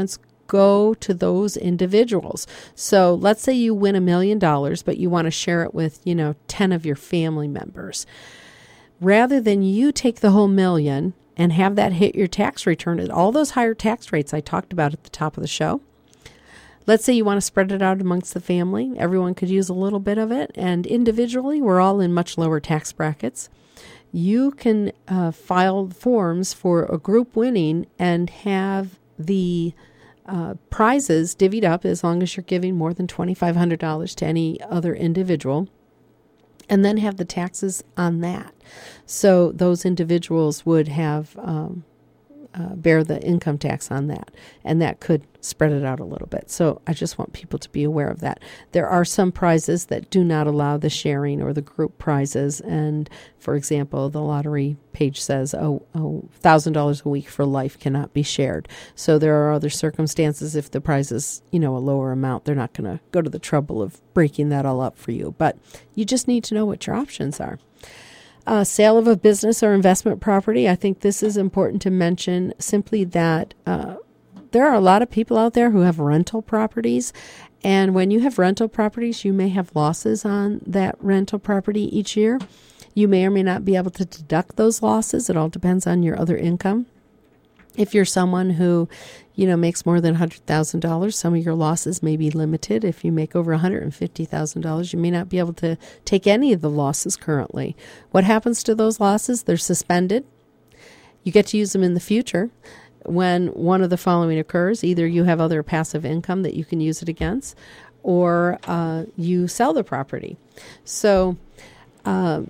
go to those individuals. So let's say you win a million dollars, but you want to share it with, you know, ten of your family members. Rather than you take the whole million and have that hit your tax return at all those higher tax rates I talked about at the top of the show, let's say you want to spread it out amongst the family. Everyone could use a little bit of it. And individually, we're all in much lower tax brackets. You can uh, file forms for a group winning and have the uh, prizes divvied up as long as you're giving more than twenty-five hundred dollars to any other individual, and then have the taxes on that. So those individuals would have um, uh, bear the income tax on that, and that could spread it out a little bit. So I just want people to be aware of that. There are some prizes that do not allow the sharing or the group prizes. And for example, the lottery page says, oh, oh, one thousand dollars a week for life cannot be shared. So there are other circumstances. If the prize is, you know, a lower amount, they're not going to go to the trouble of breaking that all up for you. But you just need to know what your options are. Uh, sale of a business or investment property. I think this is important to mention, simply that uh, there are a lot of people out there who have rental properties. And when you have rental properties, you may have losses on that rental property each year. You may or may not be able to deduct those losses. It all depends on your other income. If you're someone who, you know, makes more than one hundred thousand dollars, some of your losses may be limited. If you make over one hundred fifty thousand dollars, you may not be able to take any of the losses currently. What happens to those losses? They're suspended. You get to use them in the future when one of the following occurs. Either you have other passive income that you can use it against, or uh, you sell the property. So uh,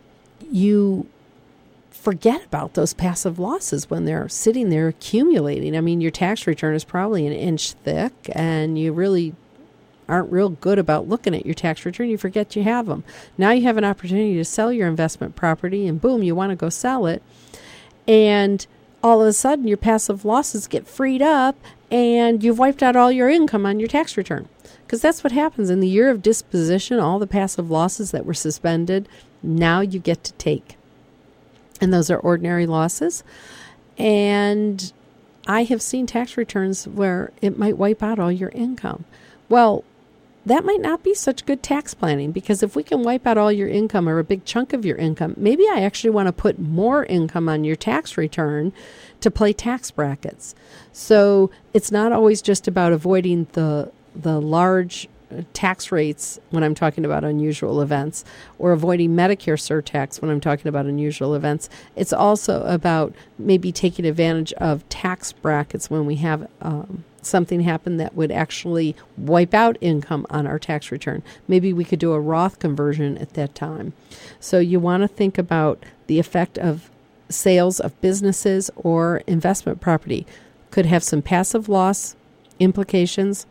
you forget about those passive losses when they're sitting there accumulating. I mean, your tax return is probably an inch thick, and you really aren't real good about looking at your tax return. You forget you have them. Now you have an opportunity to sell your investment property, and boom, you want to go sell it. And all of a sudden, your passive losses get freed up, and you've wiped out all your income on your tax return. Because that's what happens in the year of disposition. All the passive losses that were suspended, now you get to take. And those are ordinary losses. And I have seen tax returns where it might wipe out all your income. Well, that might not be such good tax planning, because if we can wipe out all your income or a big chunk of your income, maybe I actually want to put more income on your tax return to play tax brackets. So it's not always just about avoiding the the large tax rates when I'm talking about unusual events, or avoiding Medicare surtax when I'm talking about unusual events. It's also about maybe taking advantage of tax brackets when we have um, something happen that would actually wipe out income on our tax return. Maybe we could do a Roth conversion at that time. So you want to think about the effect of sales of businesses or investment property. Could have some passive loss implications.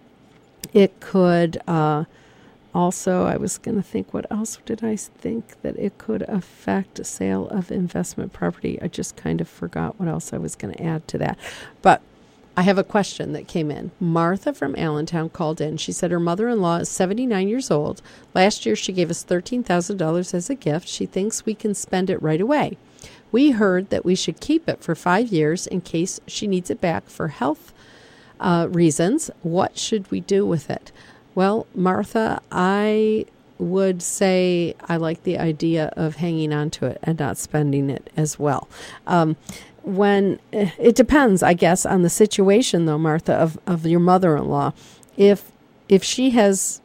It could uh, also, I was going to think, what else did I think that it could affect a sale of investment property? I just kind of forgot what else I was going to add to that. But I have a question that came in. Martha from Allentown called in. She said her mother-in-law is seventy-nine years old. Last year she gave us thirteen thousand dollars as a gift. She thinks we can spend it right away. We heard that we should keep it for five years in case she needs it back for health Uh, reasons. What should we do with it? Well, Martha, I would say I like the idea of hanging on to it and not spending it as well. Um, when it depends, I guess, on the situation, though, Martha, of, of your mother-in-law. If if she has,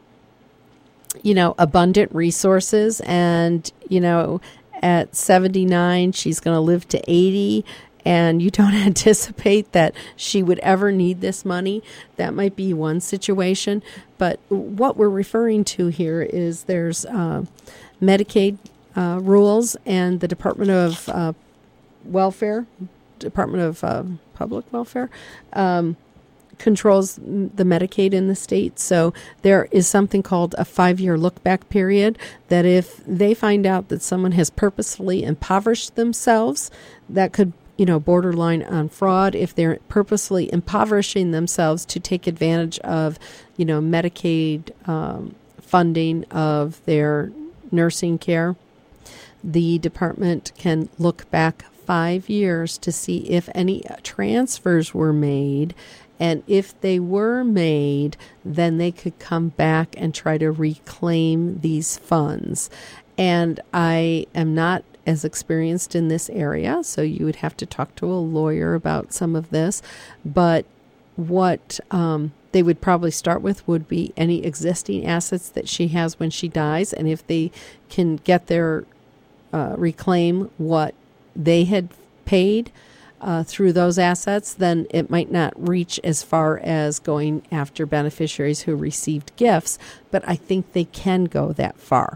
you know, abundant resources, and you know, at seventy-nine she's going to live to eighty, and you don't anticipate that she would ever need this money, that might be one situation. But what we're referring to here is there's uh, Medicaid uh, rules, and the Department of uh, Welfare, Department of uh, Public Welfare, um, controls the Medicaid in the state. So there is something called a five-year look-back period, that if they find out that someone has purposefully impoverished themselves, that could, you know, borderline on fraud. If they're purposely impoverishing themselves to take advantage of, you know, Medicaid um, funding of their nursing care, the department can look back five years to see if any transfers were made And if they were made, then they could come back and try to reclaim these funds. And I am not as experienced in this area, so you would have to talk to a lawyer about some of this. But what um, they would probably start with would be any existing assets that she has when she dies. And if they can get their uh, reclaim what they had paid uh, through those assets, then it might not reach as far as going after beneficiaries who received gifts. But I think they can go that far.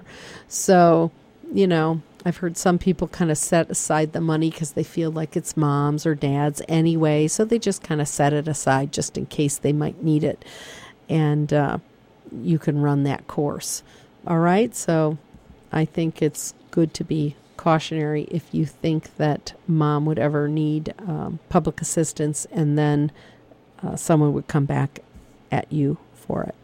So, you know, I've heard some people kind of set aside the money because they feel like it's mom's or dad's anyway. So they just kind of set it aside just in case they might need it. And uh, you can run that course. All right. So I think it's good to be cautionary if you think that mom would ever need um, public assistance and then uh, someone would come back at you for it.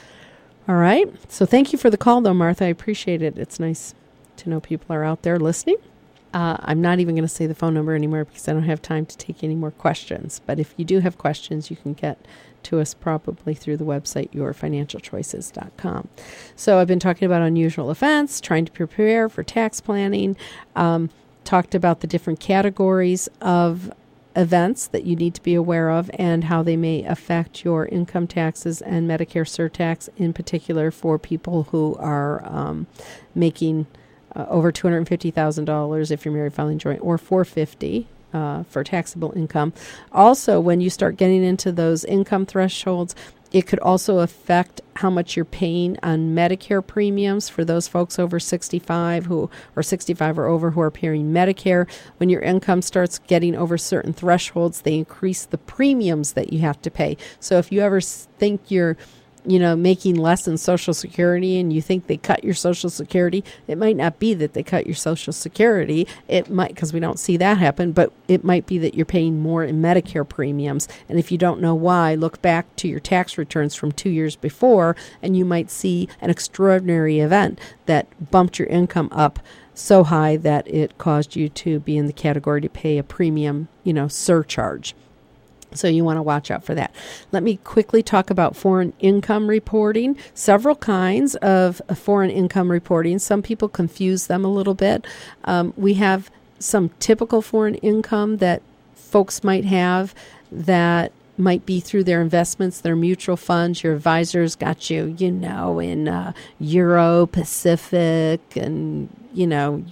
All right. So thank you for the call, though, Martha. I appreciate it. It's nice to know people are out there listening. Uh, I'm not even going to say the phone number anymore because I don't have time to take any more questions. But if you do have questions, you can get to us probably through the website, your financial choices dot com. So I've been talking about unusual events, trying to prepare for tax planning, um, talked about the different categories of events that you need to be aware of and how they may affect your income taxes and Medicare surtax, in particular for people who are um, making Uh, over two hundred fifty thousand dollars if you're married filing joint, or four hundred fifty thousand dollars uh, for taxable income. Also, when you start getting into those income thresholds, it could also affect how much you're paying on Medicare premiums for those folks over sixty-five who or sixty-five or over who are paying Medicare. When your income starts getting over certain thresholds, they increase the premiums that you have to pay. So if you ever think you're you know, making less than Social Security and you think they cut your Social Security, it might not be that they cut your Social Security. It might, because we don't see that happen, but it might be that you're paying more in Medicare premiums. And if you don't know why, look back to your tax returns from two years before, and you might see an extraordinary event that bumped your income up so high that it caused you to be in the category to pay a premium, you know, surcharge. So you want to watch out for that. Let me quickly talk about foreign income reporting. Several kinds of foreign income reporting. Some people confuse them a little bit. Um, we have some typical foreign income that folks might have that might be through their investments, their mutual funds. Your advisors got you, you know, in uh, Euro, Pacific, and, you know,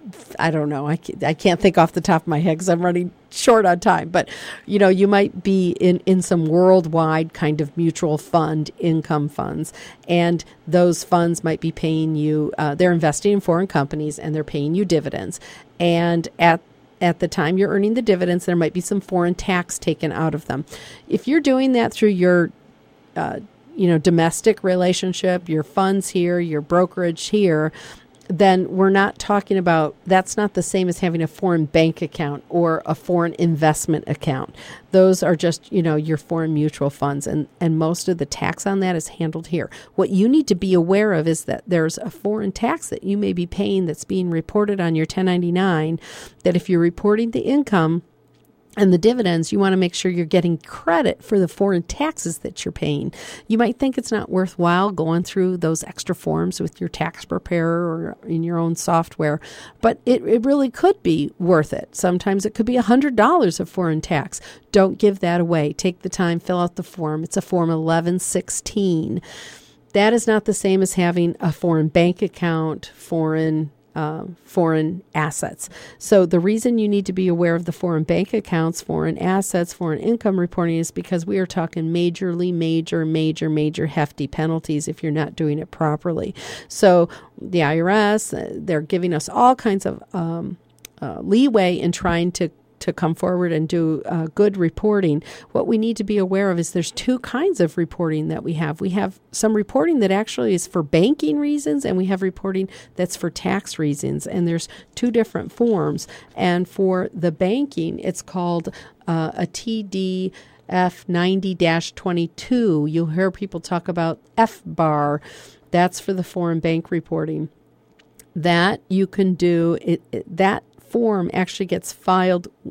I don't know. I can't, I can't think off the top of my head because I'm running short on time. But, you know, you might be in, in some worldwide kind of mutual fund income funds. And those funds might be paying you, uh, they're investing in foreign companies and they're paying you dividends. And at At the time you're earning the dividends, there might be some foreign tax taken out of them. If you're doing that through your uh, you know, domestic relationship, your funds here, your brokerage here, then we're not talking about, that's not the same as having a foreign bank account or a foreign investment account. Those are just, you know, your foreign mutual funds, and, and most of the tax on that is handled here. What you need to be aware of is that there's a foreign tax that you may be paying that's being reported on your ten ninety-nine, that if you're reporting the income and the dividends, you want to make sure you're getting credit for the foreign taxes that you're paying. You might think it's not worthwhile going through those extra forms with your tax preparer or in your own software, but it, it really could be worth it. Sometimes it could be one hundred dollars of foreign tax. Don't give that away. Take the time, fill out the form. It's a Form eleven sixteen. That is not the same as having a foreign bank account, foreign Uh, foreign assets. So the reason you need to be aware of the foreign bank accounts, foreign assets, foreign income reporting is because we are talking majorly, major, major, major hefty penalties if you're not doing it properly. So the I R S, uh, they're giving us all kinds of um, uh, leeway in trying to to come forward and do uh, good reporting. What we need to be aware of is there's two kinds of reporting that we have. We have some reporting that actually is for banking reasons, and we have reporting that's for tax reasons. And there's two different forms. And for the banking, it's called uh, a T D F ninety dash twenty-two. You'll hear people talk about F B A R. That's for the foreign bank reporting. That you can do, it, it, that form actually gets filed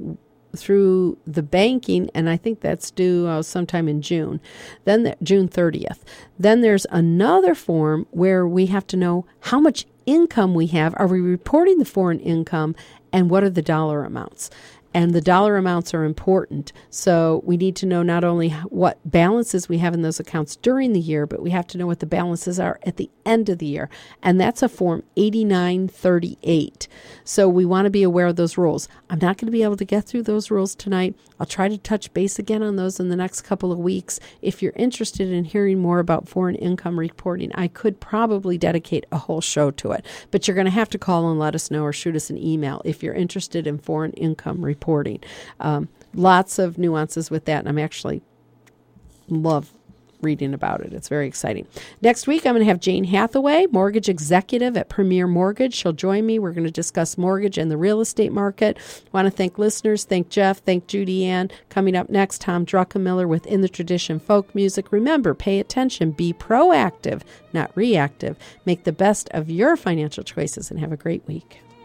through the banking, and I think that's due uh, sometime in June, then the, June thirtieth. Then there's another form where we have to know how much income we have. Are we reporting the foreign income, and what are the dollar amounts? And the dollar amounts are important. So we need to know not only what balances we have in those accounts during the year, but we have to know what the balances are at the end of the year. And that's a form eighty-nine thirty-eight. So we want to be aware of those rules. I'm not going to be able to get through those rules tonight. I'll try to touch base again on those in the next couple of weeks. If you're interested in hearing more about foreign income reporting, I could probably dedicate a whole show to it. But you're going to have to call and let us know or shoot us an email if you're interested in foreign income reporting. Reporting. Um, lots of nuances with that, and I'm actually love reading about it. It's very exciting. Next week, I'm going to have Jane Hathaway, mortgage executive at Premier Mortgage. She'll join me. We're going to discuss mortgage and the real estate market. Want to thank listeners. Thank Jeff. Thank Judy Ann. Coming up next, Tom Druckenmiller with In the Tradition Folk Music. Remember, pay attention. Be proactive, not reactive. Make the best of your financial choices, and have a great week.